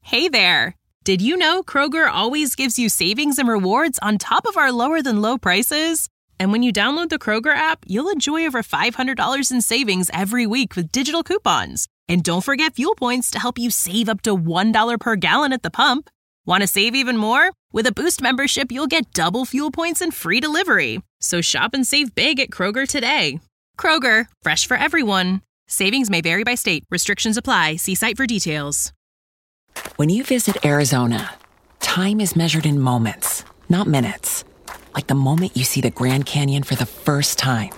Hey there! Did you know Kroger always gives you savings and rewards on top of our lower-than-low prices? And when you download the Kroger app, you'll enjoy over $500 in savings every week with digital coupons. And don't forget fuel points to help you save up to $1 per gallon at the pump. Want to save even more? With a Boost membership, you'll get double fuel points and free delivery. So shop and save big at Kroger today. Kroger, fresh for everyone. Savings may vary by state. Restrictions apply. See site for details. When you visit Arizona, time is measured in moments, not minutes. Like the moment you see the Grand Canyon for the first time.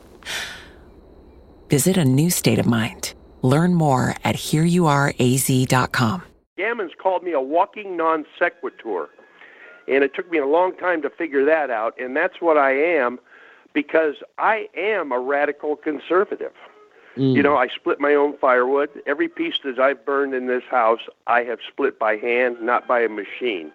Visit a new state of mind. Learn more at hereyouareaz.com. Gammons called me a walking non sequitur, and it took me a long time to figure that out, and that's what I am, because I am a radical conservative. You know, I split my own firewood. Every piece that I've burned in this house, I have split by hand, not by a machine.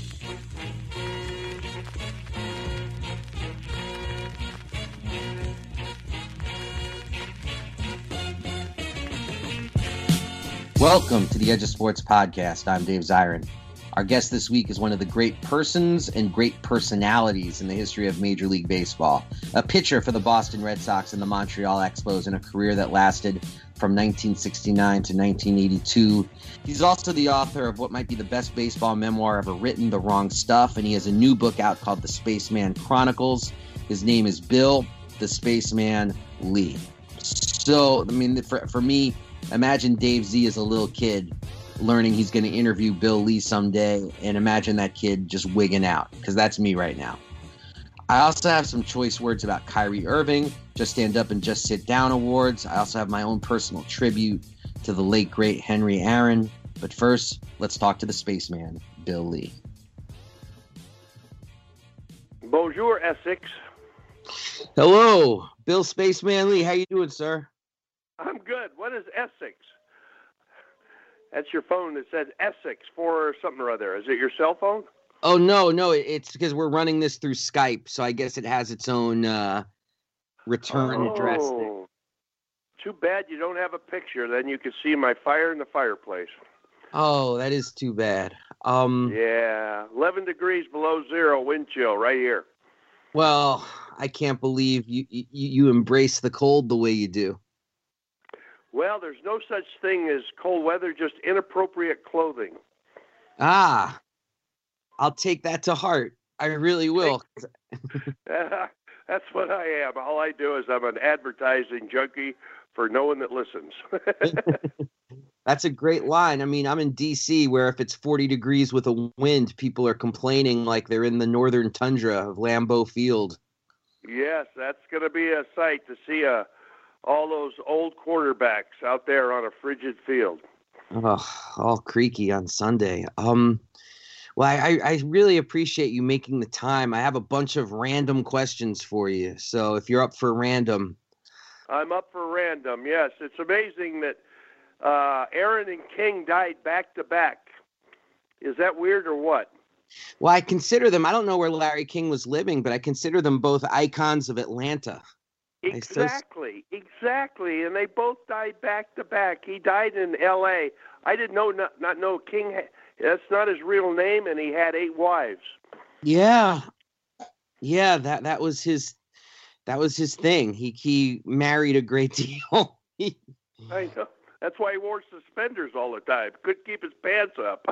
Welcome to the Edge of Sports podcast. I'm Dave Zirin. Our guest this week is one of the great persons and great personalities in the history of Major League Baseball. A pitcher for the Boston Red Sox and the Montreal Expos in a career that lasted from 1969 to 1982. He's also the author of what might be the best baseball memoir ever written, The Wrong Stuff, and he has a new book out called The Spaceman Chronicles. His name is Bill the Spaceman Lee. So, I mean, for me, imagine Dave Z as a little kid learning he's going to interview Bill Lee someday, and imagine that kid just wigging out, because that's me right now. I also have some choice words about Kyrie Irving, Just Stand Up and Just Sit Down awards. I also have my own personal tribute to the late, great Henry Aaron. But first, let's talk to the spaceman, Bill Lee. Bonjour, Essex. Hello, Bill Spaceman Lee. How you doing, sir? I'm good. What is Essex? That's your phone that says Essex for something or other. Is it your cell phone? Oh, no. It's because we're running this through Skype, so I guess it has its own return address there. Too bad you don't have a picture. Then you could see my fire in the fireplace. Oh, that is too bad. Yeah, 11 degrees below zero, wind chill right here. Well, I can't believe you embrace the cold the way you do. Well, there's no such thing as cold weather, just inappropriate clothing. Ah, I'll take that to heart. I really will. That's what I am. All I do is I'm an advertising junkie for no one that listens. That's a great line. I mean, I'm in D.C. where if it's 40 degrees with a wind, people are complaining like they're in the northern tundra of Lambeau Field. Yes, that's going to be a sight to see all those old quarterbacks out there on a frigid field. Oh, all creaky on Sunday. Well, I really appreciate you making the time. I have a bunch of random questions for you. So if you're up for random. I'm up for random, yes. It's amazing that Aaron and King died back to back. Is that weird or what? Well, I consider them, I don't know where Larry King was living, but I consider them both icons of Atlanta. Exactly. And they both died back to back. He died in L.A. I didn't not know King. That's not his real name, and he had 8 wives. Yeah. That was his thing. He married a great deal. I know. That's why he wore suspenders all the time. Couldn't keep his pants up.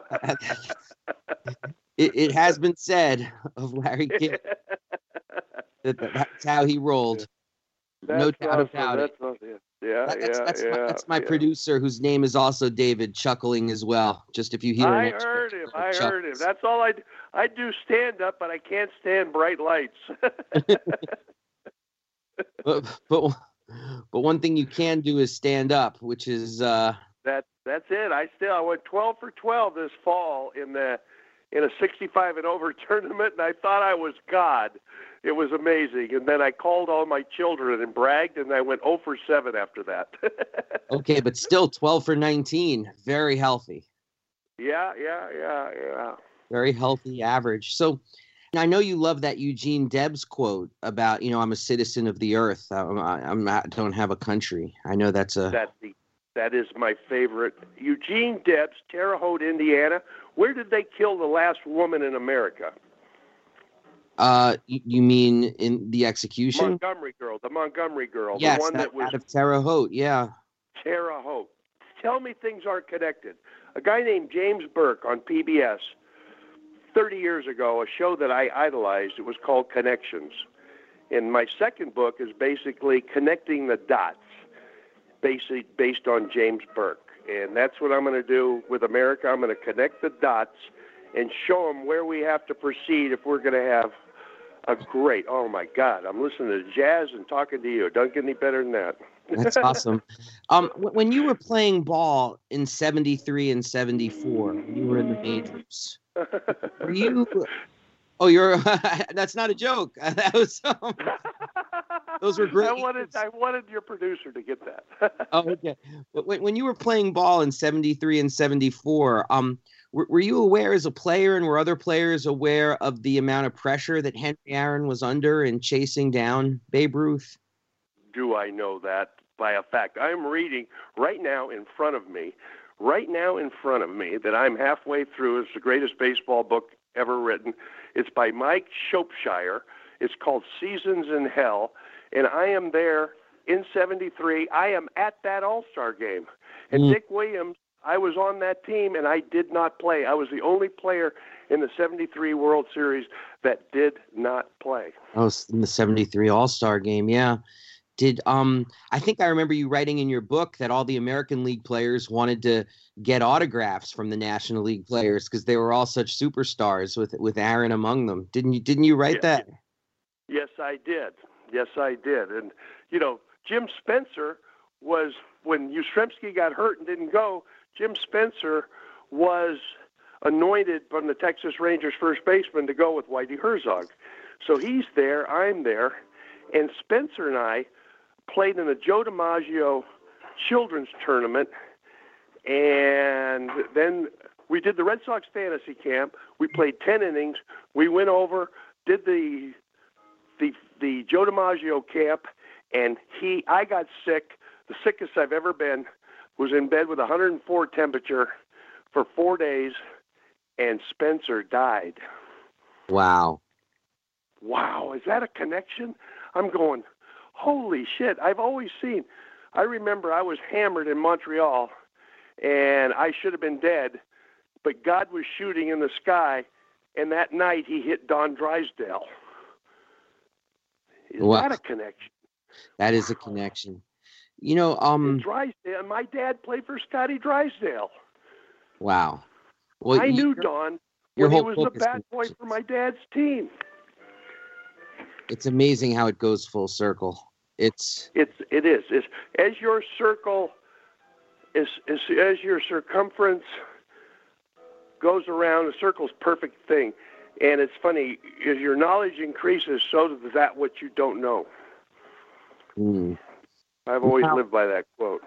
It has been said of Larry King that's how he rolled. No doubt about it. That's my producer, whose name is also David, chuckling as well. Just if you hear I heard him. That's all I do stand up, but I can't stand bright lights. but one thing you can do is stand up, which is that's it. I went 12 for 12 this fall in a 65 and over tournament, and I thought I was God. It was amazing. And then I called all my children and bragged, and I went 0 for 7 after that. Okay, but still 12 for 19. Very healthy. Yeah. Very healthy average. So I know you love that Eugene Debs quote about, I'm a citizen of the earth. I don't have a country. I know that's That is my favorite. Eugene Debs, Terre Haute, Indiana. Where did they kill the last woman in America? You mean in the execution? The Montgomery girl. Yes, the one that was out of Terre Haute, yeah. Terre Haute. Tell me things aren't connected. A guy named James Burke on PBS 30 years ago, a show that I idolized, it was called Connections. And my second book is basically connecting the dots, based on James Burke. And that's what I'm going to do with America. I'm going to connect the dots and show them where we have to proceed if we're going to have a great, oh my God, I'm listening to jazz and talking to you. It doesn't get any better than that. That's awesome. When you were playing ball in 73 and 74, when you were in the majors, were you, that's not a joke. That was, those were great. I wanted your producer to get that. Oh, okay. But when you were playing ball in 73 and 74, were you aware as a player, and were other players aware of the amount of pressure that Henry Aaron was under in chasing down Babe Ruth? Do I know that by a fact? I'm reading right now in front of me that I'm halfway through. It's the greatest baseball book ever written. It's by Mike Shropshire. It's called Seasons in Hell. And I am there in 73. I am at that All-Star game. And Dick Williams, I was on that team, and I did not play. I was the only player in the 73 World Series that did not play. Oh, in the 73 All-Star game, yeah. I think I remember you writing in your book that all the American League players wanted to get autographs from the National League players because they were all such superstars with Aaron among them. Didn't you write that? Yes, I did. And, Jim Spencer was, when Yastrzemski got hurt and didn't go, Jim Spencer was anointed from the Texas Rangers first baseman to go with Whitey Herzog. So he's there, I'm there, and Spencer and I played in the Joe DiMaggio Children's Tournament, and then we did the Red Sox Fantasy Camp. We played 10 innings. We went over, did the Joe DiMaggio camp, and I got sick, the sickest I've ever been, was in bed with 104 temperature for 4 days, and Spencer died. Wow, is that a connection? I'm going, holy shit, I remember I was hammered in Montreal, and I should have been dead, but God was shooting in the sky, and that night he hit Don Drysdale. Is that a connection? That is a connection. Drysdale, my dad played for Scotty Drysdale. Wow. Well, I knew Don when he was the bat boy for my dad's team. It's amazing how it goes full circle. It is. As your circle, as your circumference goes around, a circle's perfect thing. And it's funny, as your knowledge increases, so does that what you don't know. I've always lived by that quote.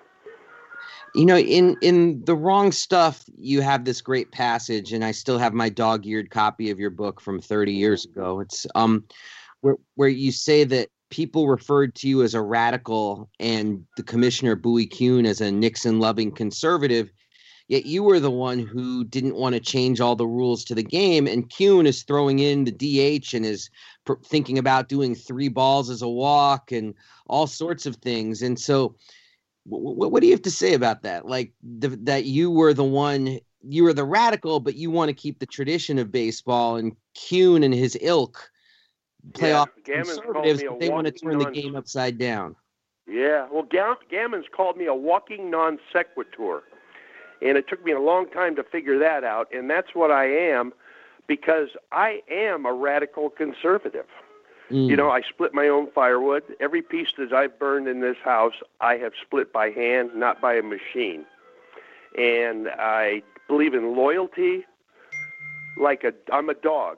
In The Wrong Stuff, you have this great passage, and I still have my dog-eared copy of your book from 30 years ago. It's where you say that people referred to you as a radical and the Commissioner Bowie Kuhn as a Nixon-loving conservative, yet you were the one who didn't want to change all the rules to the game, and Kuhn is throwing in the DH and is thinking about doing 3 balls as a walk and all sorts of things. And so what do you have to say about that? Like that you were the one, you were the radical, but you want to keep the tradition of baseball, and Kuhn and his ilk play off conservatives, but they want to turn the game upside down. Yeah, well, Gammons called me a walking non sequitur. And it took me a long time to figure that out. And that's what I am, because I am a radical conservative. I split my own firewood. Every piece that I've burned in this house, I have split by hand, not by a machine. And I believe in loyalty I'm a dog.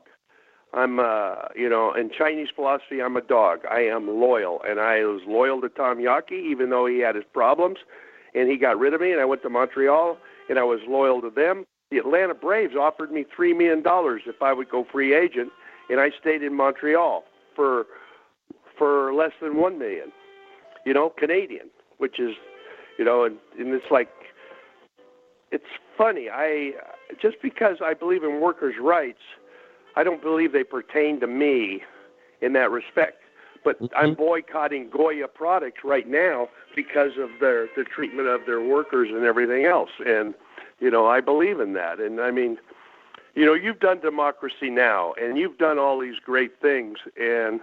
In Chinese philosophy, I'm a dog. I am loyal. And I was loyal to Tom Yawkey, even though he had his problems. And he got rid of me, and I went to Montreal, and I was loyal to them. The Atlanta Braves offered me $3 million if I would go free agent, and I stayed in Montreal for less than $1 million, Canadian, which is, and it's like, it's funny. Just because I believe in workers' rights, I don't believe they pertain to me in that respect. But I'm boycotting Goya products right now because of the treatment of their workers and everything else. And, I believe in that. And I mean, you've done Democracy Now! And you've done all these great things. And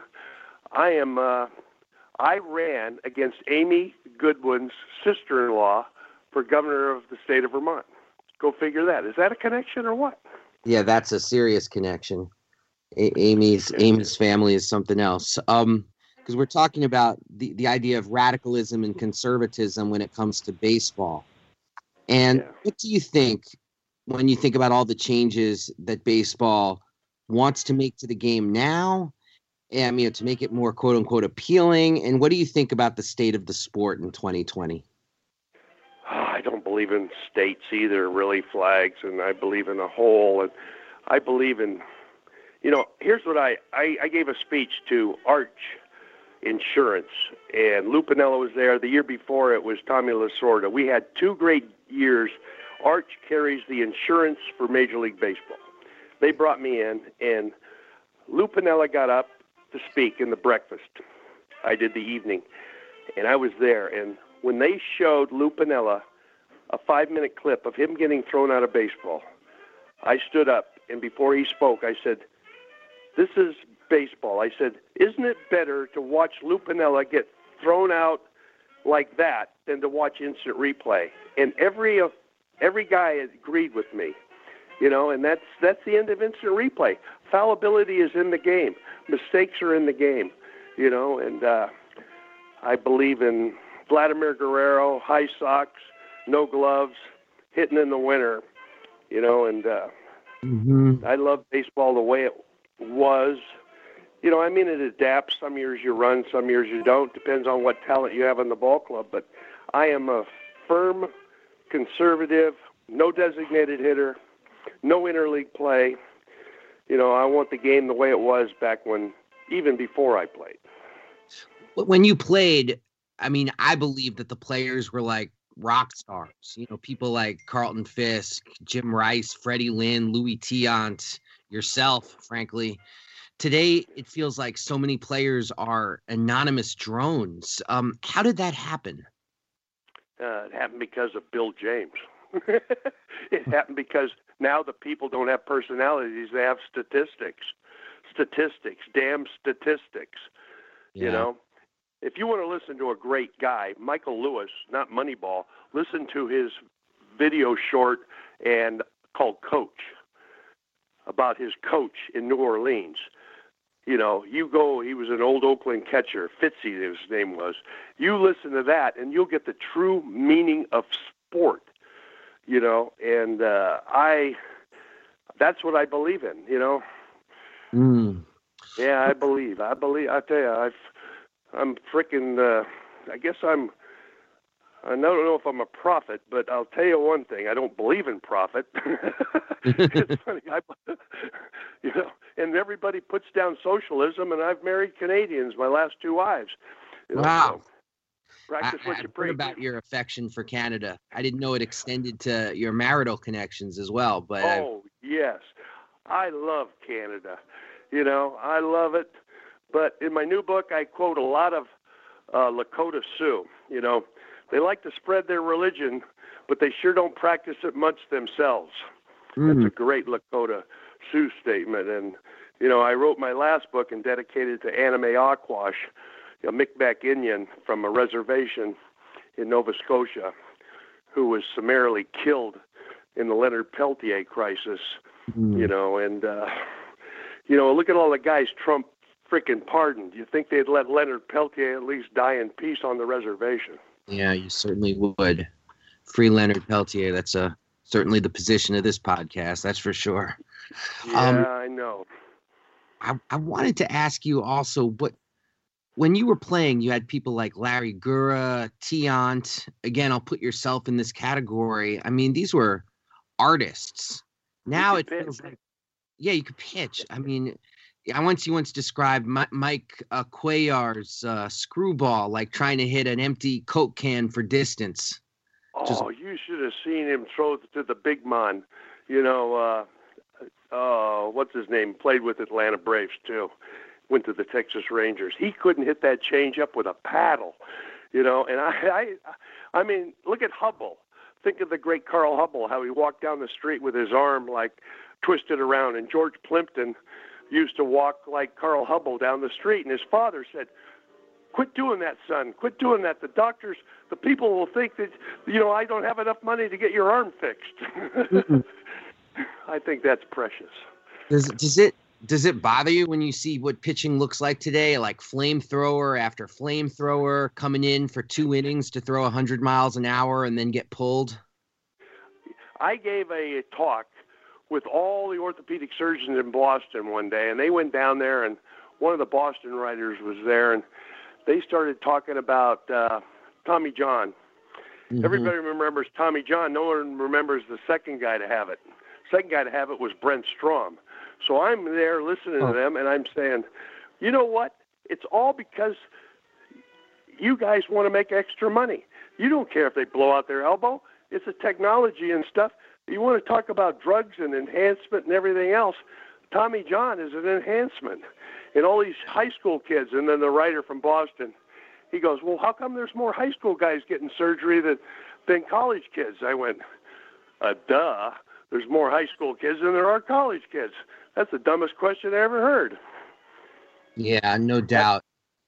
I ran against Amy Goodwin's sister-in-law for governor of the state of Vermont. Go figure that. Is that a connection or what? Yeah, that's a serious connection. Amy's family is something else. Because we're talking about the idea of radicalism and conservatism when it comes to baseball. And what do you think when you think about all the changes that baseball wants to make to the game now, and to make it more quote unquote appealing? And what do you think about the state of the sport in 2020? I don't believe in states either, really, flags, and I believe in a whole. And I believe in, here's what I gave a speech to Arch Insurance, and Lou Piniella was there. The year before it was Tommy Lasorda. We had 2 great years. Arch carries the insurance for Major League Baseball. They brought me in, and Lou Piniella got up to speak in the breakfast. I did the evening, and I was there. And when they showed Lou Piniella a 5-minute clip of him getting thrown out of baseball, I stood up, and before he spoke, I said, "This is baseball." I said, "Isn't it better to watch Lou Piniella get thrown out like that than to watch instant replay?" And every guy agreed with me, and that's the end of instant replay. Fallibility is in the game. Mistakes are in the game, and I believe in Vladimir Guerrero, high socks, no gloves, hitting in the winter, and I love baseball the way it was. It adapts. Some years you run, some years you don't. Depends on what talent you have in the ball club. But I am a firm conservative, no designated hitter, no interleague play. I want the game the way it was back when, even before I played. When you played, I believe that the players were like rock stars. People like Carlton Fisk, Jim Rice, Freddie Lynn, Louis Tiant, yourself, frankly. Today, it feels like so many players are anonymous drones. How did that happen? It happened because of Bill James. It happened because now the people don't have personalities. They have statistics. Damn statistics. Yeah. If you want to listen to a great guy, Michael Lewis, not Moneyball, listen to his video short and called Coach, about his coach in New Orleans. He was an old Oakland catcher, Fitzy, his name was. You listen to that, and you'll get the true meaning of sport, and that's what I believe in, Yeah, I believe. I tell you, I'm freaking, I guess I don't know if I'm a prophet, but I'll tell you one thing. I don't believe in profit. It's funny. And everybody puts down socialism, and I've married Canadians, my last 2 wives. Wow. So practice what you preach. Heard about your affection for Canada. I didn't know it extended to your marital connections as well. But yes. I love Canada. I love it. But in my new book, I quote a lot of Lakota Sioux. They like to spread their religion, but they sure don't practice it much themselves. That's a great Lakota Sioux statement. And, I wrote my last book and dedicated to Anime Aquash, a Micmac Indian from a reservation in Nova Scotia who was summarily killed in the Leonard Peltier crisis, and, look at all the guys Trump freaking pardoned. You think they'd let Leonard Peltier at least die in peace on the reservation? Yeah, you certainly would. Free Leonard Peltier. That's certainly the position of this podcast. That's for sure. Yeah, I know. I wanted to ask you also, when you were playing, you had people like Larry Gura, Tiant. Again, I'll put yourself in this category. These were artists. Now it feels like, yeah, you could pitch. you once described Mike Cuellar's screwball like trying to hit an empty Coke can for distance. You should have seen him throw to the big man. What's his name? Played with Atlanta Braves too. Went to the Texas Rangers. He couldn't hit that changeup with a paddle, And I mean, look at Hubble. Think of the great Carl Hubble, how he walked down the street with his arm like twisted around. And George Plimpton used to walk like Carl Hubble down the street. And his father said, "Quit doing that, son. Quit doing that. The people will think that, I don't have enough money to get your arm fixed." I think that's precious. Does it bother you when you see what pitching looks like today, like flamethrower after flamethrower coming in for 2 innings to throw 100 miles an hour and then get pulled? I gave a talk with all the orthopedic surgeons in Boston one day, and they went down there, and one of the Boston writers was there, and they started talking about Tommy John. Mm-hmm. Everybody remembers Tommy John. No one remembers the second guy to have it. Second guy to have it was Brent Strom. So I'm there listening to them, and I'm saying, you know what? It's all because you guys want to make extra money. You don't care if they blow out their elbow. It's a technology and stuff. You want to talk about drugs and enhancement and everything else. Tommy John is an enhancement. And all these high school kids, and then the writer from Boston, he goes, well, how come there's more high school guys getting surgery than college kids? I went, duh. There's more high school kids than there are college kids. That's the dumbest question I ever heard. Yeah, no doubt.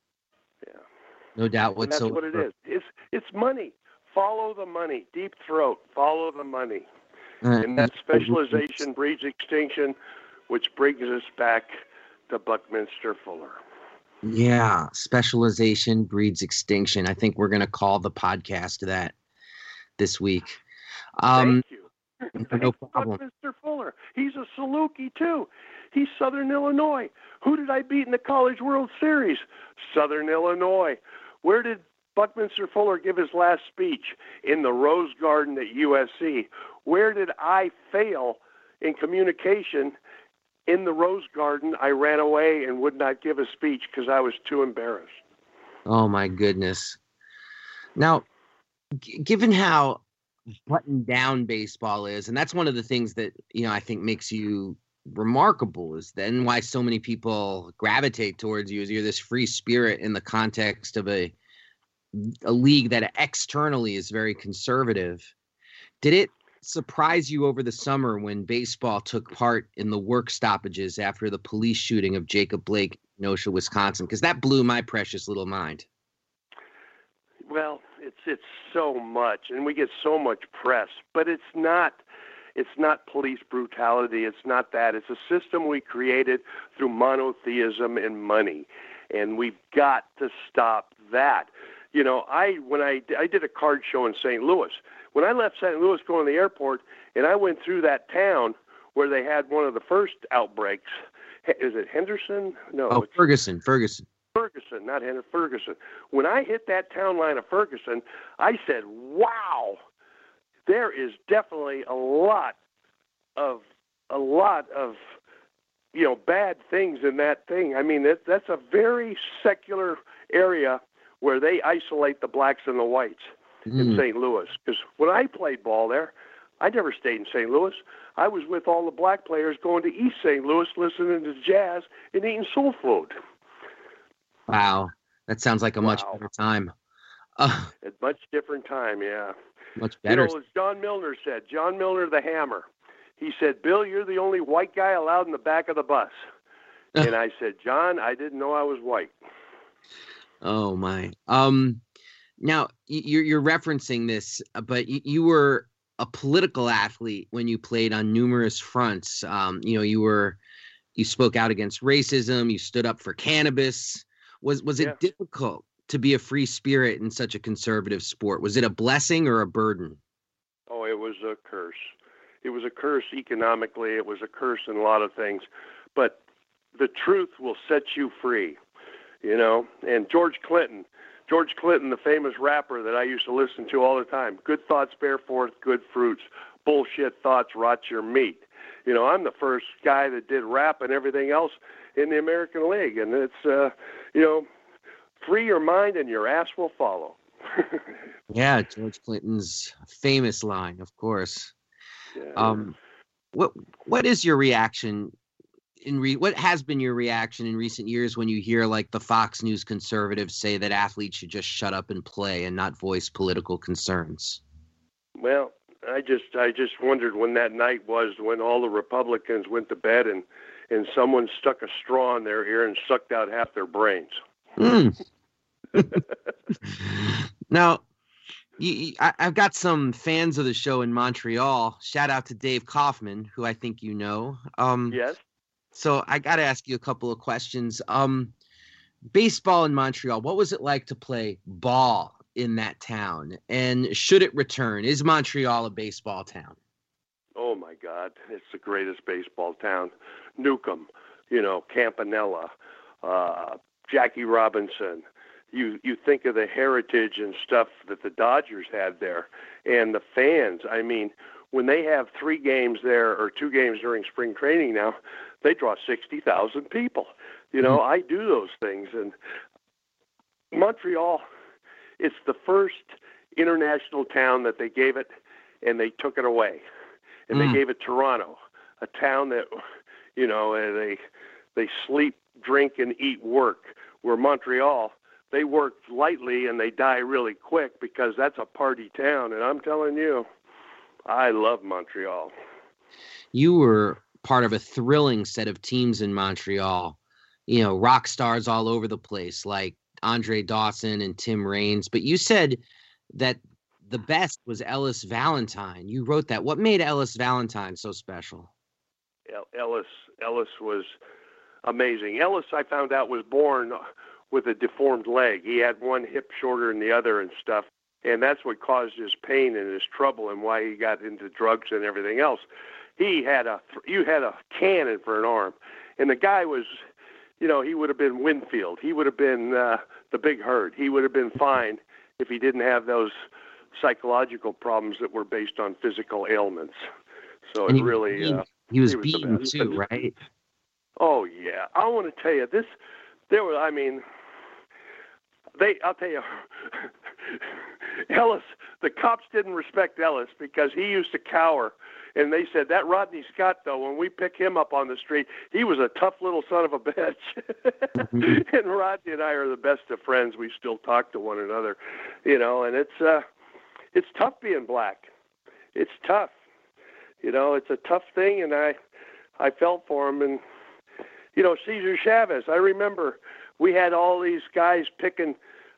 No doubt whatsoever. That's what it is. It's money. Follow the money. Deep throat. Follow the money. And that specialization breeds extinction, which brings us back to Buckminster Fuller. Yeah, specialization breeds extinction. I think we're going to call the podcast that this week. Thank you. No problem. Buckminster Fuller. He's a Saluki, too. He's Southern Illinois. Who did I beat in the College World Series? Southern Illinois. Where did Buckminster Fuller give his last speech? In the Rose Garden at USC. Where did I fail in communication? In the Rose Garden, I ran away and would not give a speech because I was too embarrassed. Oh, my goodness. Now, given how buttoned down baseball is, and that's one of the things that, I think makes you remarkable, is then why so many people gravitate towards you, is you're this free spirit in the context of a league that externally is very conservative. Did it surprise you over the summer when baseball took part in the work stoppages after the police shooting of Jacob Blake in Kenosha, Wisconsin? Because that blew my precious little mind. Well, it's so much, and we get so much press, but it's not police brutality. It's not that. It's a system we created through monotheism and money, and we've got to stop that. When I did a card show in St. Louis, when I left St. Louis going to the airport, and I went through that town where they had one of the first outbreaks. Is it Henderson? No. Ferguson. Ferguson, not Henry, Ferguson. When I hit that town line of Ferguson, I said, wow, there is definitely a lot of bad things in that thing. I mean, that's a very secular area where they isolate the blacks and the whites in St. Louis. Because when I played ball there, I never stayed in St. Louis. I was with all the black players going to East St. Louis, listening to jazz and eating soul food. Wow. That sounds like a much better time. A much different time, yeah. Much better. As John Milner said, John Milner the Hammer, he said, Bill, you're the only white guy allowed in the back of the bus. And I said, John, I didn't know I was white. Oh, my. Now, you're referencing this, but you were a political athlete when you played on numerous fronts. You spoke out against racism. You stood up for cannabis. Was it difficult to be a free spirit in such a conservative sport? Was it a blessing or a burden? Oh, it was a curse. It was a curse economically. It was a curse in a lot of things. But the truth will set you free, And George Clinton, the famous rapper that I used to listen to all the time, good thoughts bear forth good fruits. bullshit thoughts rot your meat. You know, I'm the first guy that did rap and everything else in the American League. And it's, free your mind and your ass will follow. Yeah, George Clinton's famous line, of course. Yeah. What is your reaction what has been your reaction in recent years when you hear like the Fox News conservatives say that athletes should just shut up and play and not voice political concerns? Well, I just wondered when that night was when all the Republicans went to bed and someone stuck a straw in their ear and sucked out half their brains. Now, I've got some fans of the show in Montreal. Shout out to Dave Kaufman, who I think you know. Yes. So I got to ask you a couple of questions. Baseball in Montreal, what was it like to play ball in that town? And should it return? Is Montreal a baseball town? Oh, my God. It's the greatest baseball town. Newcomb, Campanella, Jackie Robinson. You think of the heritage and stuff that the Dodgers had there and the fans. I mean, when they have 3 games there or 2 games during spring training now, they draw 60,000 people. I do those things. And Montreal, it's the first international town that they gave it, and they took it away. And they gave it Toronto, a town that, they sleep, drink, and eat, work. Where Montreal, they work lightly and they die really quick because that's a party town. And I'm telling you, I love Montreal. You were part of a thrilling set of teams in Montreal. Rock stars all over the place like Andre Dawson and Tim Raines. But you said that the best was Ellis Valentine. You wrote that. What made Ellis Valentine so special? Ellis was amazing. Ellis, I found out, was born with a deformed leg. He had one hip shorter than the other and stuff. And that's what caused his pain and his trouble and why he got into drugs and everything else. You had a cannon for an arm. And the guy was, he would have been Winfield. He would have been the Big Hurt. He would have been fine if he didn't have those psychological problems that were based on physical ailments. So and it really... he was beaten too, right? Oh, yeah. I want to tell you, I'll tell you, Ellis, the cops didn't respect Ellis because he used to cower. And they said that Rodney Scott, though, when we pick him up on the street, he was a tough little son of a bitch. And Rodney and I are the best of friends. We still talk to one another, and it's tough being black. It's tough. It's a tough thing, and I felt for him. And, Cesar Chavez, I remember we had all these guys picking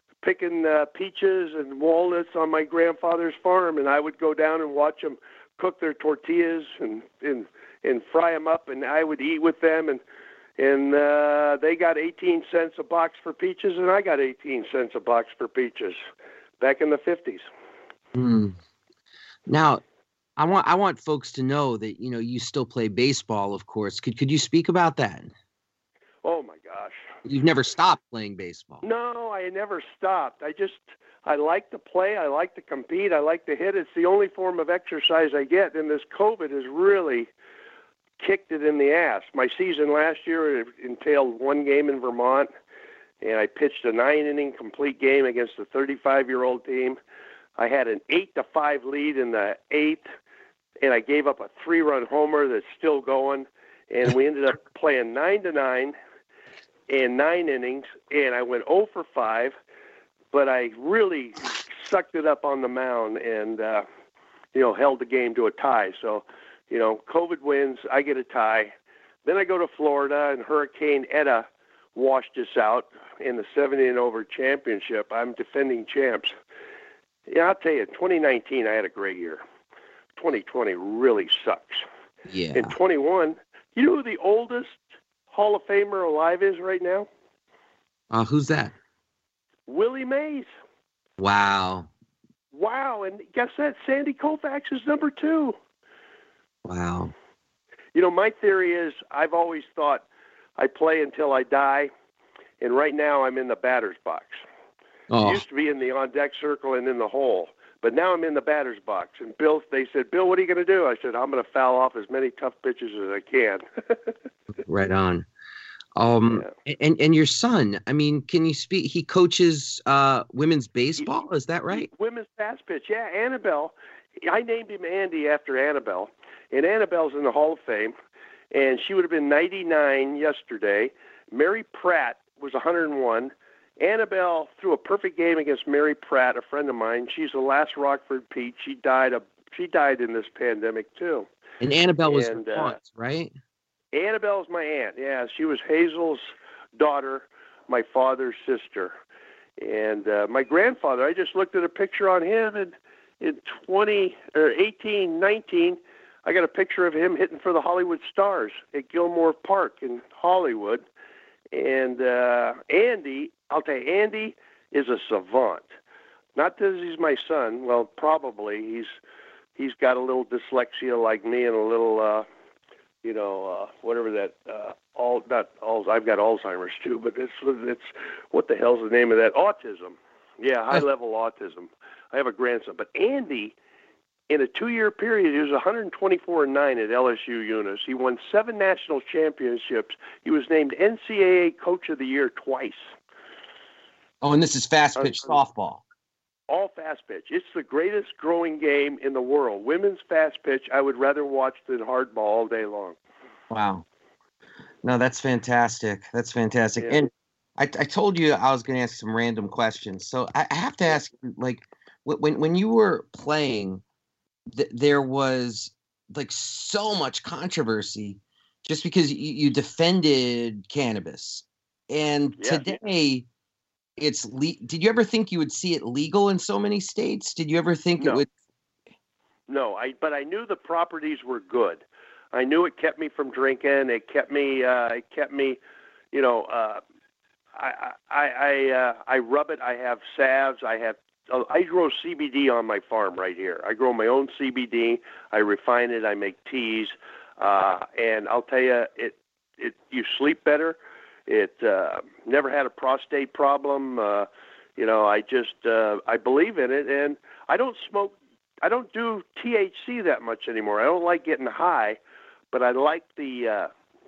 peaches and walnuts on my grandfather's farm, and I would go down and watch them cook their tortillas and fry them up, and I would eat with them, and they got 18 cents a box for peaches, and I got 18 cents a box for peaches back in the 50s. Now, I want folks to know that you still play baseball, of course. Could you speak about that? Oh my gosh. You've never stopped playing baseball. No, I never stopped. I like to play. I like to compete. I like to hit. It's the only form of exercise I get. And this COVID has really kicked it in the ass. My season last year entailed 1 game in Vermont, and I pitched a 9-inning complete game against a 35-year-old team. I had an 8-5 lead in the 8th, and I gave up a 3-run homer that's still going. And we ended up playing 9-9 in 9 innings, and I went 0 for 5. But I really sucked it up on the mound and, held the game to a tie. So, COVID wins, I get a tie. Then I go to Florida, and Hurricane Eta washed us out in the 70-and-over championship. I'm defending champs. Yeah, I'll tell you, 2019, I had a great year. 2020 really sucks. Yeah. In 21, you know who the oldest Hall of Famer alive is right now? Who's that? Willie Mays. Wow. And guess that? Sandy Koufax is number 2. Wow. My theory is I've always thought I play until I die, and right now I'm in the batter's box. Oh. I used to be in the on-deck circle and in the hole, But now I'm in the batter's box, and they said, Bill, what are you going to do? I said, I'm going to foul off as many tough pitches as I can. Right on. And your son, I mean, can you speak? He coaches women's baseball. Is that right? Women's fast pitch. Yeah, Annabelle. I named him Andy after Annabelle, and Annabelle's in the Hall of Fame, and she would have been 99 yesterday. Mary Pratt was 101. Annabelle threw a perfect game against Mary Pratt, a friend of mine. She's the last Rockford Peach. She died in this pandemic too. And Annabelle was her aunt, right? Annabelle's my aunt. Yeah, she was Hazel's daughter, my father's sister. And my grandfather, I just looked at a picture on him, and in 1819, I got a picture of him hitting for the Hollywood Stars at Gilmore Park in Hollywood. And Andy, I'll tell you, Andy is a savant. Not that he's my son. Well, probably he's got a little dyslexia like me, and a little, whatever that. I've got Alzheimer's too, but it's what the hell's the name of that? Autism. Yeah, high level autism. I have a grandson, but Andy, in a 2-year period, he was 124-9 at LSU Eunice. He won 7 national championships. He was named NCAA Coach of the Year twice. Oh, and this is fast pitch softball. All fast pitch. It's the greatest growing game in the world. Women's fast pitch, I would rather watch than hardball all day long. Wow. No, that's fantastic. That's fantastic. Yeah. And I told you I was going to ask some random questions. So I have to ask, like, when you were playing, there was like so much controversy just because you defended cannabis. And today it's did you ever think you would see it legal in so many states? Did you ever think it would? No, but I knew the properties were good. I knew it kept me from drinking. It kept me, I rub it. I have salves. I grow CBD on my farm right here. I grow my own CBD. I refine it. I make teas. And I'll tell you, you sleep better. It never had a prostate problem. I believe in it. And I don't smoke. I don't do THC that much anymore. I don't like getting high, but I like the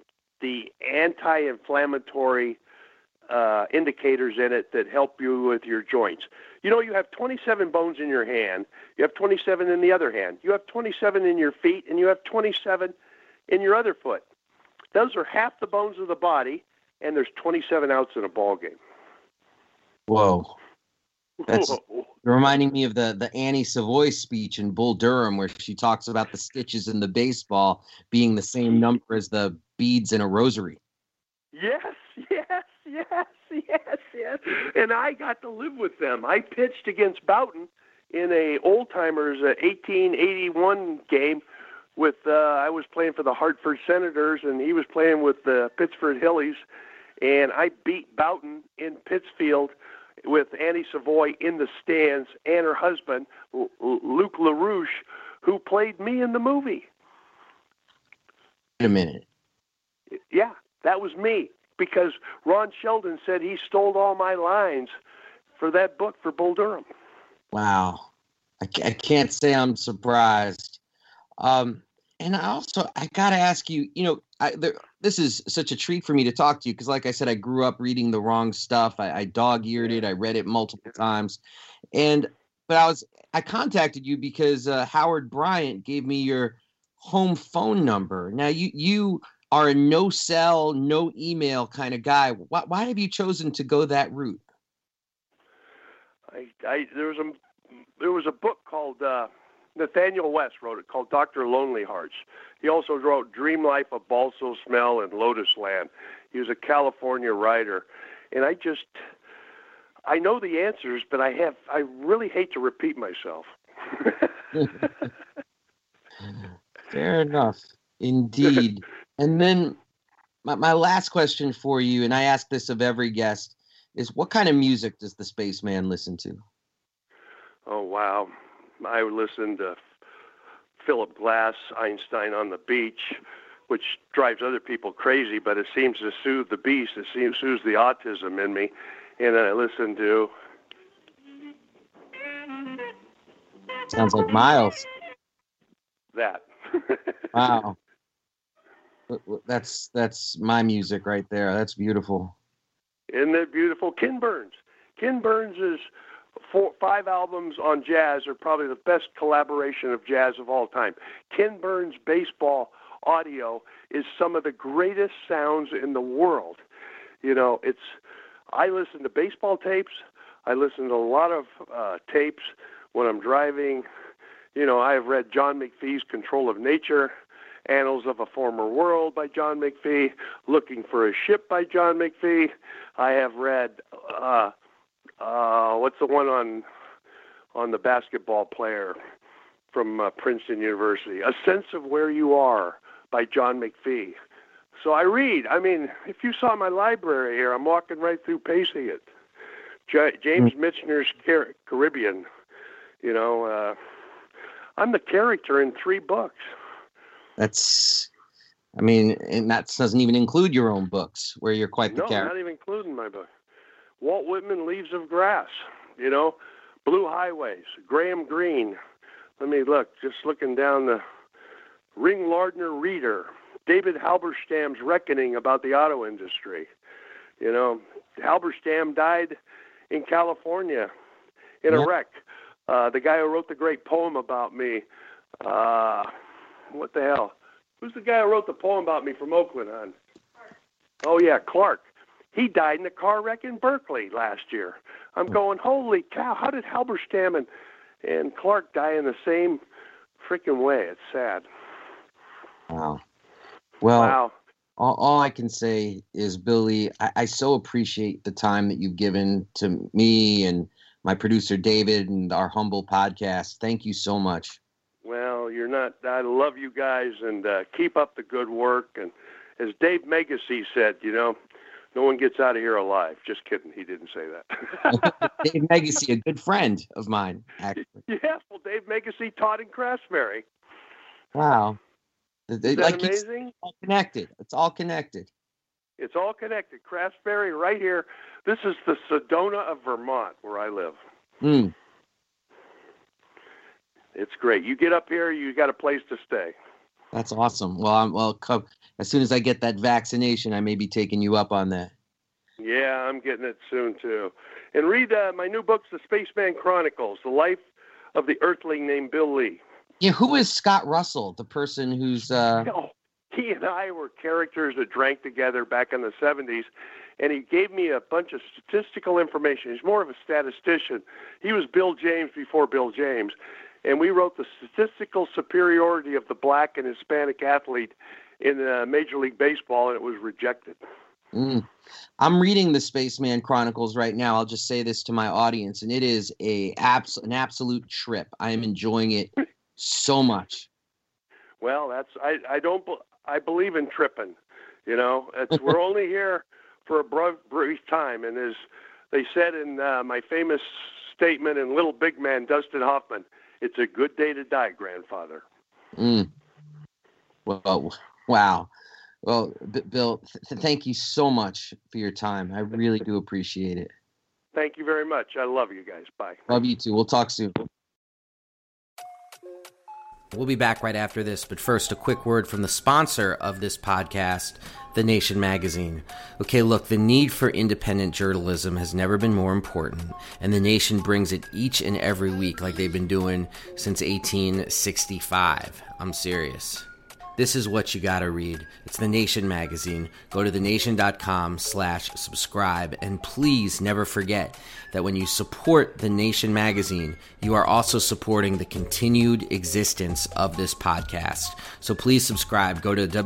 anti-inflammatory indicators in it that help you with your joints. You have 27 bones in your hand. You have 27 in the other hand. You have 27 in your feet, and you have 27 in your other foot. Those are half the bones of the body, and there's 27 outs in a ball game. Whoa. That's reminding me of the Annie Savoy speech in Bull Durham, where she talks about the stitches in the baseball being the same number as the beads in a rosary. Yes. And I got to live with them. I pitched against Boughton in a old-timers 1881 game with I was playing for the Hartford Senators, and he was playing with the Pittsford Hillies, and I beat Boughton in Pittsfield with Annie Savoy in the stands and her husband, Luke LaRouche, who played me in the movie. Wait a minute. Yeah, that was me. Because Ron Sheldon said he stole all my lines for that book for Bull Durham. Wow. I can't say I'm surprised. And I got to ask you, this is such a treat for me to talk to you because, like I said, I grew up reading the wrong stuff. I dog-eared it. I read it multiple times. But I contacted you because Howard Bryant gave me your home phone number. Now, you are a no cell, no email kind of guy. Why have you chosen to go that route? There was a book called Nathaniel West wrote it called Dr. Lonely Hearts. He also wrote Dream Life of Balsam Smell and Lotus Land. He was a California writer, and I know the answers, but I really hate to repeat myself. Fair enough, indeed. And then my last question for you, and I ask this of every guest, is what kind of music does the Spaceman listen to? Oh, wow. I would listen to Philip Glass, Einstein on the Beach, which drives other people crazy, but it seems to soothe the beast. It soothes the autism in me. And then I listen to Sounds like Miles. That. Wow. That's my music right there. That's beautiful. Isn't it beautiful? Ken Burns. Ken Burns' 5 albums on jazz are probably the best collaboration of jazz of all time. Ken Burns' baseball audio is some of the greatest sounds in the world. I listen to baseball tapes. I listen to a lot of tapes when I'm driving. I have read John McPhee's Control of Nature, Annals of a Former World by John McPhee, Looking for a Ship by John McPhee. I have read, what's the one on the basketball player from Princeton University? A Sense of Where You Are by John McPhee. So I read. I mean, if you saw my library here, I'm walking right through pacing it. James Michener's Caribbean. I'm the character in 3 books. And that doesn't even include your own books, where you're quite the character. No, not even including my book. Walt Whitman, Leaves of Grass, Blue Highways, Graham Greene. Let me look, just looking down the Ring Lardner Reader, David Halberstam's Reckoning about the auto industry. Halberstam died in California in a wreck. The guy who wrote the great poem about me, what the hell? Who's the guy who wrote the poem about me from Oakland, hon? Oh, yeah, Clark. He died in a car wreck in Berkeley last year. I'm going, holy cow, how did Halberstam and Clark die in the same freaking way? It's sad. Wow. Well, wow. All I can say is, Billy, I so appreciate the time that you've given to me and my producer, David, and our humble podcast. Thank you so much. Well, you're not. I love you guys, and keep up the good work. And as Dave Megacy said, no one gets out of here alive. Just kidding. He didn't say that. Dave Megacy, a good friend of mine, actually. Yes, well, Dave Megacy taught in Craftsbury. Wow. Is that amazing? It's all connected. It's all connected. It's all connected. Craftsbury right here. This is the Sedona of Vermont, where I live. It's great. You get up here, you got a place to stay. That's awesome. Well, as soon as I get that vaccination, I may be taking you up on that. Yeah, I'm getting it soon, too. And read my new books, The Spaceman Chronicles, The Life of the Earthling Named Bill Lee. Yeah, who is Scott Russell, the person who's... He and I were characters that drank together back in the 70s, and he gave me a bunch of statistical information. He's more of a statistician. He was Bill James before Bill James, and we wrote the statistical superiority of the black and Hispanic athlete in Major League Baseball, and it was rejected. I'm reading the Spaceman Chronicles right now. I'll just say this to my audience, and it is an absolute trip. I am enjoying it so much. Well, I believe in tripping. We're only here for a brief time, and as they said in my famous statement in Little Big Man, Dustin Hoffman, it's a good day to die, grandfather. Well, wow. Well, Bill, thank you so much for your time. I really do appreciate it. Thank you very much. I love you guys. Bye. Love you too. We'll talk soon. We'll be back right after this, but first, a quick word from the sponsor of this podcast, The Nation magazine. Okay, look, the need for independent journalism has never been more important, and The Nation brings it each and every week like they've been doing since 1865. I'm serious. This is what you gotta read. It's The Nation magazine. Go to thenation.com/subscribe, and please never forget that when you support The Nation magazine, you are also supporting the continued existence of this podcast. So please subscribe. Go to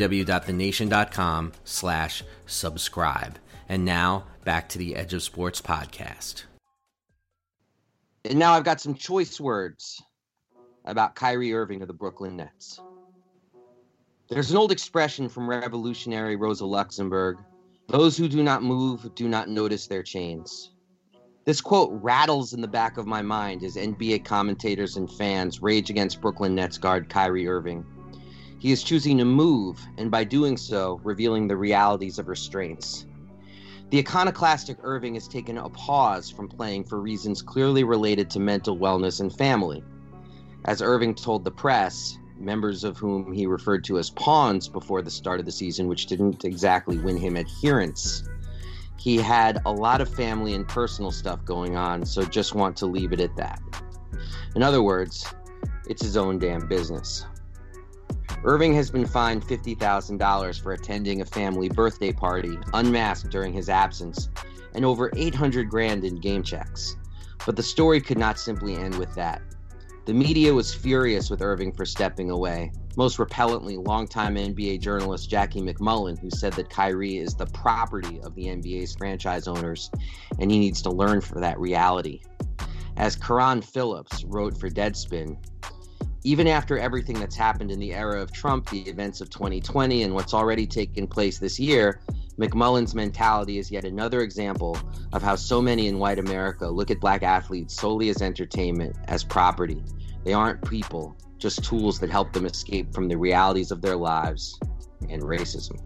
www.thenation.com/subscribe. And now, back to the Edge of Sports podcast. And now I've got some choice words about Kyrie Irving of the Brooklyn Nets. There's an old expression from revolutionary Rosa Luxemburg: those who do not move do not notice their chains. This quote rattles in the back of my mind as NBA commentators and fans rage against Brooklyn Nets guard Kyrie Irving. He is choosing to move, and by doing so, revealing the realities of restraints. The iconoclastic Irving has taken a pause from playing for reasons clearly related to mental wellness and family. As Irving told the press, members of whom he referred to as pawns before the start of the season, which didn't exactly win him adherence, he had a lot of family and personal stuff going on, so just want to leave it at that. In other words, it's his own damn business. Irving has been fined $50,000 for attending a family birthday party unmasked during his absence, and over $800,000 in game checks. But the story could not simply end with that. The media was furious with Irving for stepping away, most repellently longtime NBA journalist Jackie McMullen, who said that Kyrie is the property of the NBA's franchise owners, and he needs to learn for that reality. As Karan Phillips wrote for Deadspin, even after everything that's happened in the era of Trump, the events of 2020, and what's already taken place this year, McMullen's mentality is yet another example of how so many in white America look at black athletes solely as entertainment, as property. They aren't people, just tools that help them escape from the realities of their lives and racism.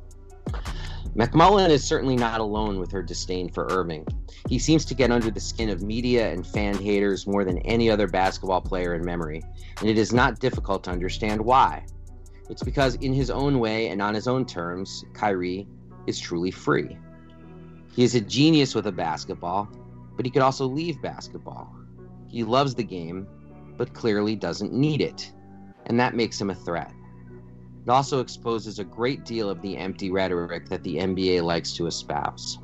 McMullen is certainly not alone with her disdain for Irving. He seems to get under the skin of media and fan haters more than any other basketball player in memory, and it is not difficult to understand why. It's because in his own way and on his own terms, Kyrie is truly free. He is a genius with a basketball, but he could also leave basketball. He loves the game, but clearly doesn't need it, and that makes him a threat. It also exposes a great deal of the empty rhetoric that the NBA likes to espouse.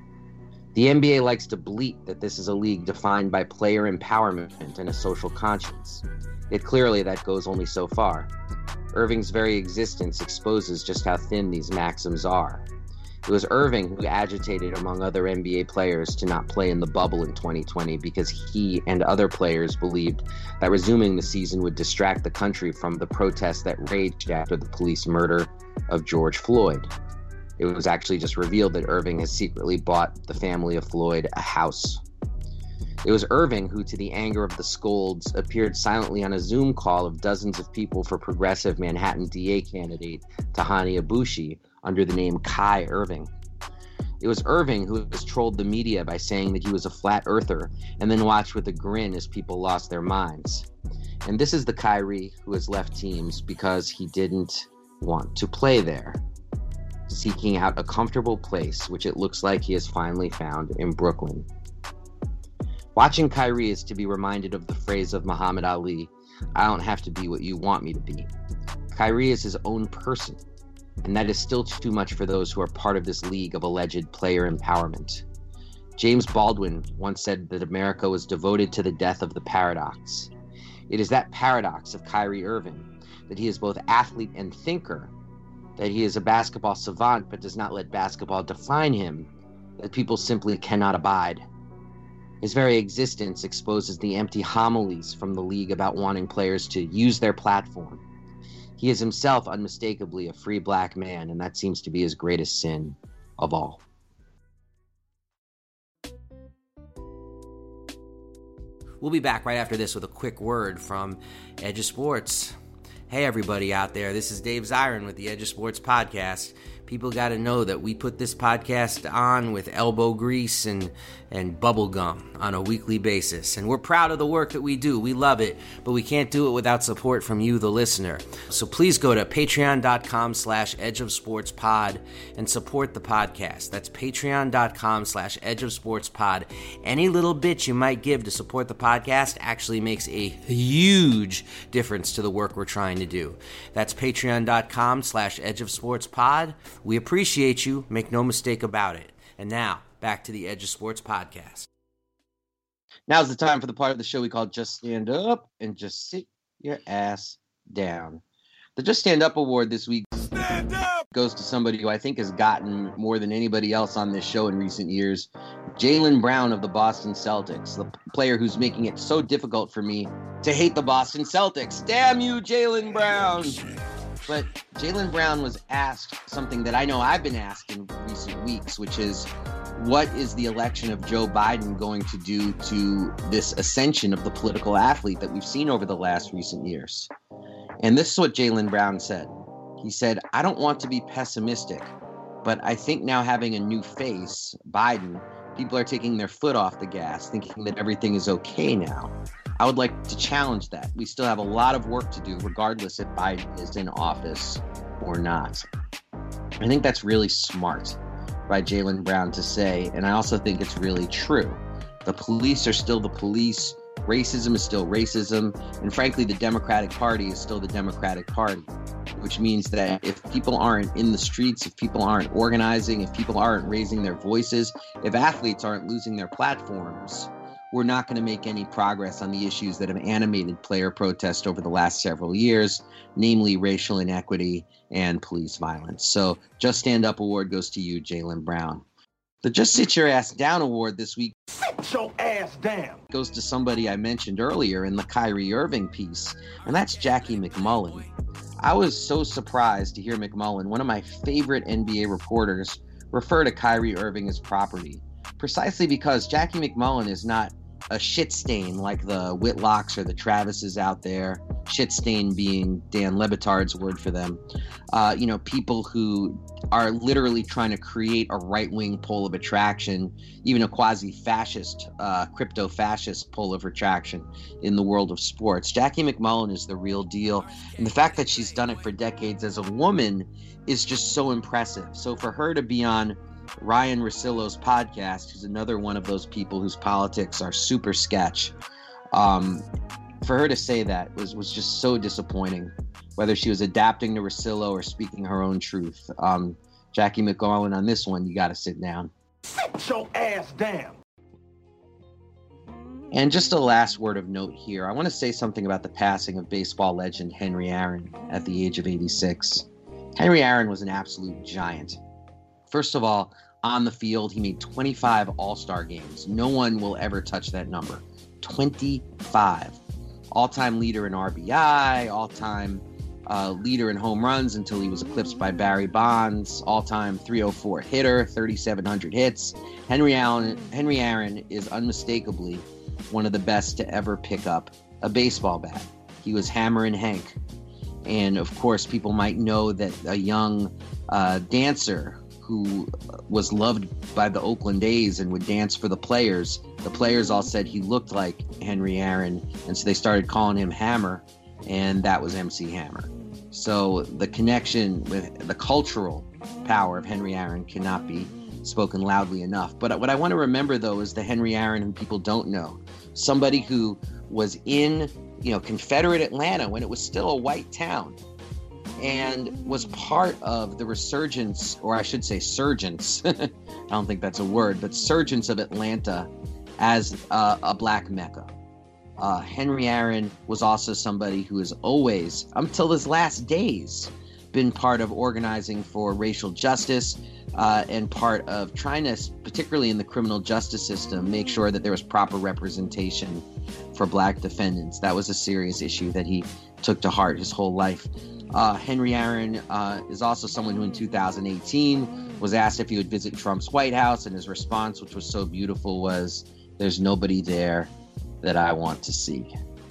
The NBA likes to bleat that this is a league defined by player empowerment and a social conscience. Yet clearly that goes only so far. Irving's very existence exposes just how thin these maxims are. It was Irving who agitated, among other NBA players, to not play in the bubble in 2020 because he and other players believed that resuming the season would distract the country from the protests that raged after the police murder of George Floyd. It was actually just revealed that Irving has secretly bought the family of Floyd a house. It was Irving who, to the anger of the scolds, appeared silently on a Zoom call of dozens of people for progressive Manhattan DA candidate Tahani Abushi under the name Kai Irving. It was Irving who has trolled the media by saying that he was a flat earther and then watched with a grin as people lost their minds. And this is the Kyrie who has left teams because he didn't want to play there, seeking out a comfortable place, which it looks like he has finally found in Brooklyn. Watching Kyrie is to be reminded of the phrase of Muhammad Ali, "I don't have to be what you want me to be." Kyrie is his own person, and that is still too much for those who are part of this league of alleged player empowerment. James Baldwin once said that America was devoted to the death of the paradox. It is that paradox of Kyrie Irving, that he is both athlete and thinker, that he is a basketball savant but does not let basketball define him, that people simply cannot abide. His very existence exposes the empty homilies from the league about wanting players to use their platform. He is himself unmistakably a free black man, and that seems to be his greatest sin of all. We'll be back right after this with a quick word from Edge of Sports. Hey everybody out there, this is Dave Zirin with the Edge of Sports podcast. People got to know that we put this podcast on with elbow grease and bubble gum on a weekly basis. And we're proud of the work that we do. We love it, but we can't do it without support from you, the listener. So please go to patreon.com/edgeofsportspod and support the podcast. That's patreon.com/edgeofsportspod. Any little bit you might give to support the podcast actually makes a huge difference to the work we're trying to do. That's patreon.com/edgeofsportspod. We appreciate you. Make no mistake about it. And now, back to the Edge of Sports podcast. Now's the time for the part of the show we call Just Stand Up and Just Sit Your Ass Down. The Just Stand Up award this week goes to somebody who I think has gotten more than anybody else on this show in recent years, Jaylen Brown of the Boston Celtics, the player who's making it so difficult for me to hate the Boston Celtics. Damn you, Jaylen Brown! But Jaylen Brown was asked something that I know I've been asked in recent weeks, which is, what is the election of Joe Biden going to do to this ascension of the political athlete that we've seen over the last recent years? And this is what Jaylen Brown said. He said, "I don't want to be pessimistic, but I think now having a new face, Biden, people are taking their foot off the gas, thinking that everything is okay now. I would like to challenge that. We still have a lot of work to do, regardless if Biden is in office or not. I think that's really smart by Jaylen Brown to say, and I also think it's really true. The police are still the police. Racism is still racism. And frankly, the Democratic Party is still the Democratic Party, which means that if people aren't in the streets, if people aren't organizing, if people aren't raising their voices, if athletes aren't losing their platforms, we're not going to make any progress on the issues that have animated player protest over the last several years, namely racial inequity and police violence. So Just Stand Up award goes to you, Jaylen Brown. The Just Sit Your Ass Down award this week Sit your ass down goes to somebody I mentioned earlier in the Kyrie Irving piece, and that's Jackie MacMullan. I was so surprised to hear MacMullan, one of my favorite NBA reporters, refer to Kyrie Irving as property, precisely because Jackie MacMullan is not a shit stain like the Whitlocks or the Travises out there. Shit stain being Dan Le Batard's word for them. People who are literally trying to create a right-wing pole of attraction, even a quasi-fascist, crypto-fascist pole of attraction in the world of sports. Jackie MacMullan is the real deal. And the fact that she's done it for decades as a woman is just so impressive. So for her to be on Ryan Russillo's podcast, who's another one of those people whose politics are super sketch, for her to say that was just so disappointing, whether she was adapting to Russillo or speaking her own truth. Jackie MacMullan, on this one, you got to sit down. Sit your ass down. And just a last word of note here. I want to say something about the passing of baseball legend Henry Aaron at the age of 86. Henry Aaron was an absolute giant. First of all, on the field, he made 25 All-Star games. No one will ever touch that number. 25. All-time leader in RBI, all-time leader in home runs until he was eclipsed by Barry Bonds, all-time 304 hitter, 3,700 hits. Henry Aaron is unmistakably one of the best to ever pick up a baseball bat. He was Hammerin' Hank. And, of course, people might know that a young dancer who was loved by the Oakland A's and would dance for the players all said he looked like Henry Aaron, and so they started calling him Hammer, and that was MC Hammer. So the connection with the cultural power of Henry Aaron cannot be spoken loudly enough. But what I want to remember, though, is the Henry Aaron who people don't know. Somebody who was in, Confederate Atlanta when it was still a white town, and was part of the resurgence, or I should say surgence, I don't think that's a word, but surgence of Atlanta as a black Mecca. Henry Aaron was also somebody who has always, until his last days, been part of organizing for racial justice and part of trying to, particularly in the criminal justice system, make sure that there was proper representation for black defendants. That was a serious issue that he took to heart his whole life. Henry Aaron is also someone who in 2018 was asked if he would visit Trump's White House, and his response, which was so beautiful, was, "There's nobody there that I want to see."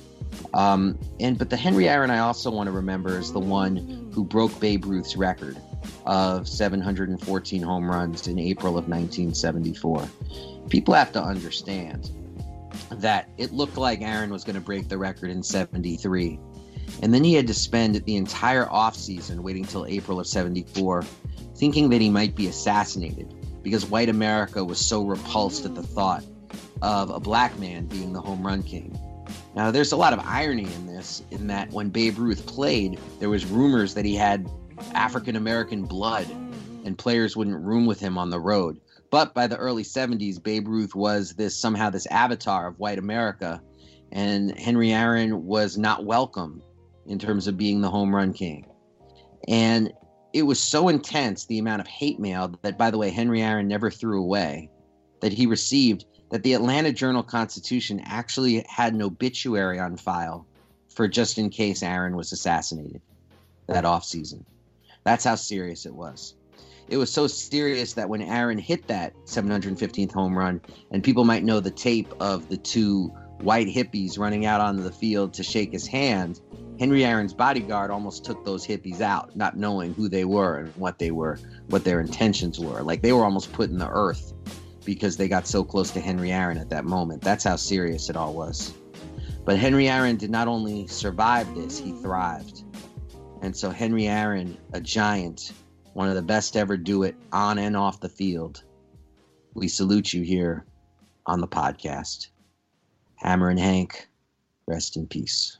But the Henry Aaron I also want to remember is the one who broke Babe Ruth's record of 714 home runs in April of 1974. People have to understand that it looked like Aaron was going to break the record in 73. And then he had to spend the entire offseason waiting till April of 74 thinking that he might be assassinated because white America was so repulsed at the thought of a black man being the home run king. Now, there's a lot of irony in this, in that when Babe Ruth played, there was rumors that he had African-American blood and players wouldn't room with him on the road. But by the early 70s, Babe Ruth was this avatar of white America, and Henry Aaron was not welcome in terms of being the home run king. And it was so intense, the amount of hate mail that, by the way, Henry Aaron never threw away, that he received, that the Atlanta Journal-Constitution actually had an obituary on file for just in case Aaron was assassinated that offseason. That's how serious it was. It was so serious that when Aaron hit that 715th home run, and people might know the tape of the two white hippies running out onto the field to shake his hand, Henry Aaron's bodyguard almost took those hippies out, not knowing who they were and what their intentions were. Like, they were almost put in the earth because they got so close to Henry Aaron at that moment. That's how serious it all was. But Henry Aaron did not only survive this, he thrived. And so Henry Aaron, a giant, one of the best to ever do it on and off the field, we salute you here on the podcast. Hammer and Hank, rest in peace.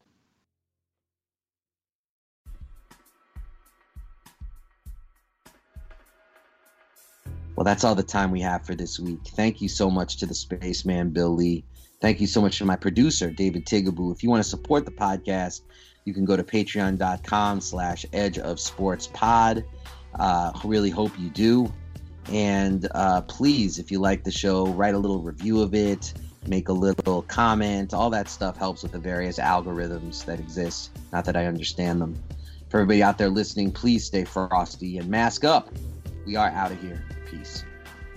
Well, that's all the time we have for this week. Thank you so much to the Spaceman, Bill Lee. Thank you so much to my producer, David Tigaboo. If you want to support the podcast, you can go to patreon.com/edgeofsportspod. Really hope you do. And please, if you like the show, write a little review of it, make a little comment. All that stuff helps with the various algorithms that exist. Not that I understand them. For everybody out there listening, please stay frosty and mask up. We are out of here. Peace.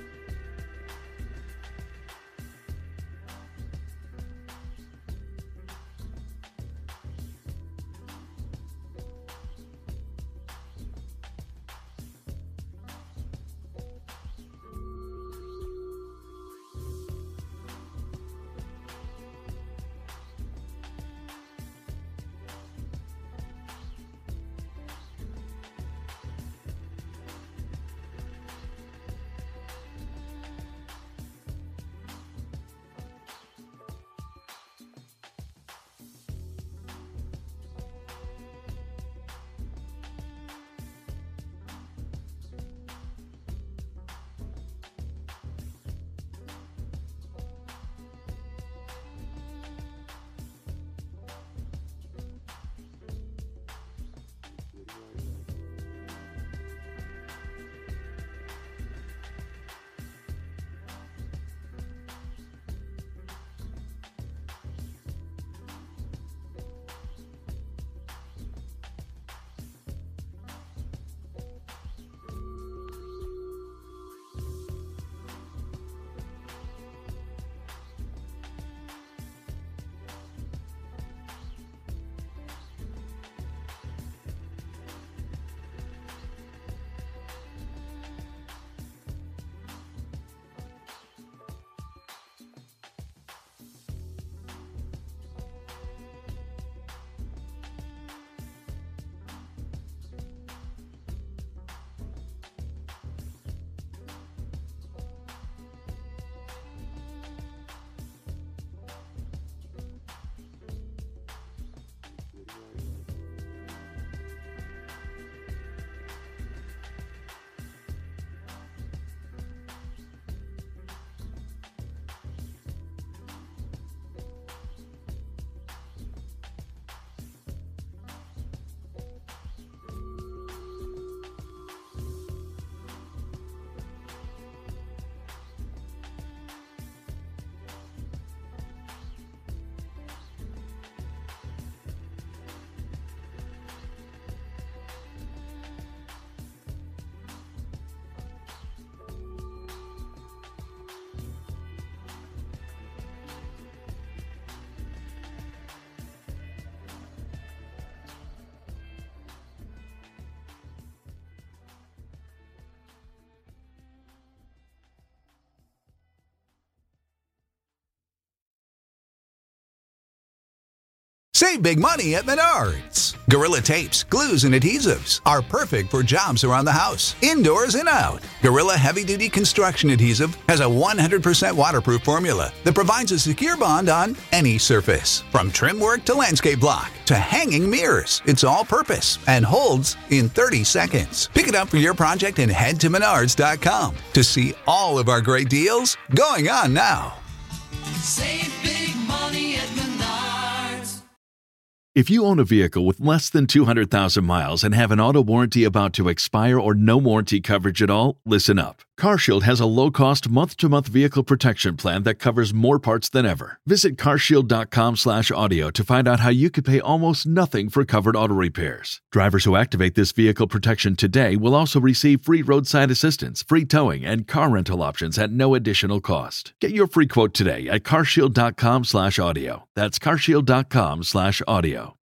Save big money at Menards. Gorilla Tapes, glues, and adhesives are perfect for jobs around the house, indoors and out. Gorilla Heavy Duty Construction Adhesive has a 100% waterproof formula that provides a secure bond on any surface. From trim work to landscape block to hanging mirrors, it's all purpose and holds in 30 seconds. Pick it up for your project and head to Menards.com to see all of our great deals going on now. Save big money at Menards. If you own a vehicle with less than 200,000 miles and have an auto warranty about to expire or no warranty coverage at all, listen up. CarShield has a low-cost month-to-month vehicle protection plan that covers more parts than ever. Visit carshield.com/audio to find out how you could pay almost nothing for covered auto repairs. Drivers who activate this vehicle protection today will also receive free roadside assistance, free towing, and car rental options at no additional cost. Get your free quote today at carshield.com/audio. That's carshield.com/audio.